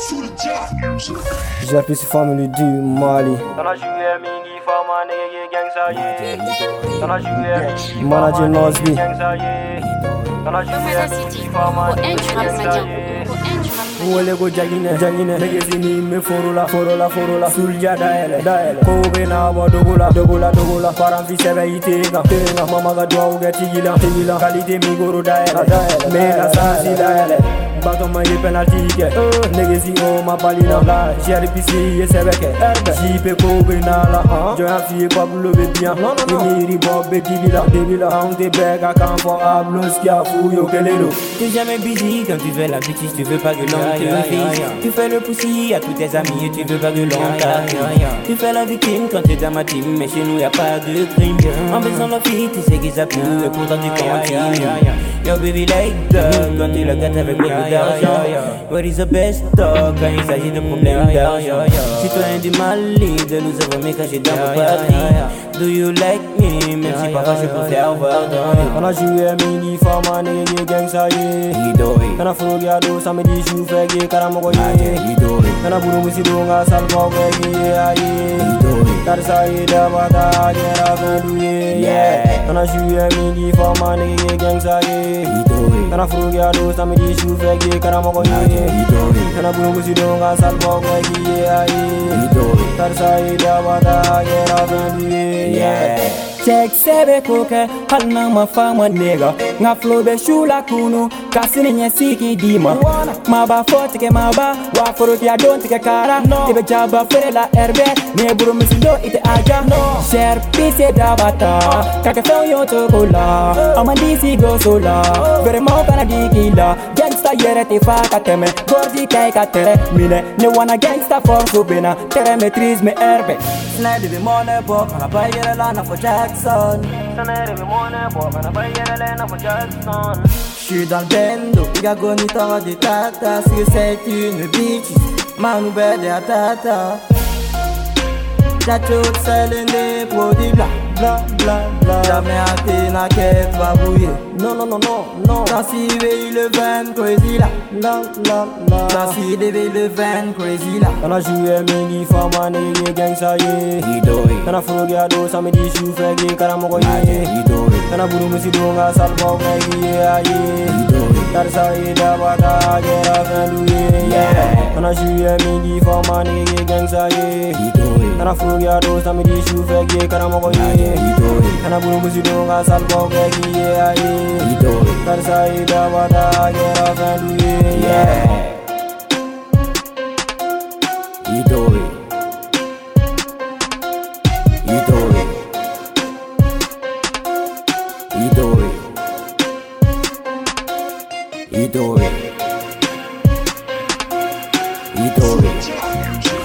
J'apprécie famille du Mali. Manager Nosby. Wole go jagine negezini me forola sulja daele ko be na bo dogola param fi sebe itega mama ga do ga tigila kalide mi goro daele me la sansi daele bato ma ye penalty ke negezi o ma balina la JRPC ye sebeke jipe ko be na la jo afi Pablo be bien ni ri bo be dibila on te bega kan for ablos qui a fouillé kelelo. T'es jamais busy quand tu fais la bêtise, tu veux pas que l'on te fisse. Tu fais le poussi à tous tes amis et tu veux pas que l'on t'arrive. Tu fais la victime quand t'es dans ma team, mais chez nous y'a pas de crime. En faisant la fille, tu sais qu'ils s'appuient et pourtant tu continues. Yo baby like dog, quand tu le gâtes avec beaucoup d'argent. What is the best dog quand il s'agit de problèmes d'argent? Citoyen du Mali, de nous avoir mis cachés dans vos patries. Do you like me? Même si parfois je préfère voir dans. On a joué mini format négé gang ça y est. Kana furugia do samedi jou fege karamogo ye. Kana buru musido nga salmo fege ye. Karsa ye dabata gera vendu ye. Kana joué mini format négé gang ça y est. Kana furugia do samedi jou fege karamogo ye. Kana buru musido nga salmo fege ye. Karsa ye dabata gera vendu ye. Check sebe koke, halna ma fama nega. Nga flow be shula kunu, kasini nye siki dima. Maba fote ke maba, wa foro kia don tike kara. Ibe jaba fere la erbe, ne buru misido ite aja. Share pise dabata, kake feo yo tokola. Amandisi go sola, vere mo kana digila. Gangsta yere te faka teme, gordi kai katere. Mine, ne wana gangsta for subina, tere maîtrise me erbe. Snide be money bo, kana bayere lana for Jackson. J'suis dans le bendo, y'a gonita des tata. Si c'est une bitch, manu bede a tata. J'achot selling des produits bla bla. Jamais hâté na quête va bouiller. Non. Dans si veille le van crazy là. Dans si devait le van crazy là. Kana joué mini format négé gang ça y est. Kana furugia do samedi jou fege karamogo ye. Kana buru musido nga salmo fege ye. Karsa ye dabata gera vendu ye. Kana joué mini format négé gang ça y est. Kana furugia do samedi jou fege karamogo ye. Kana buru musido nga salmo fege ye. Karsa ye dabata gera vendu ye. Idori.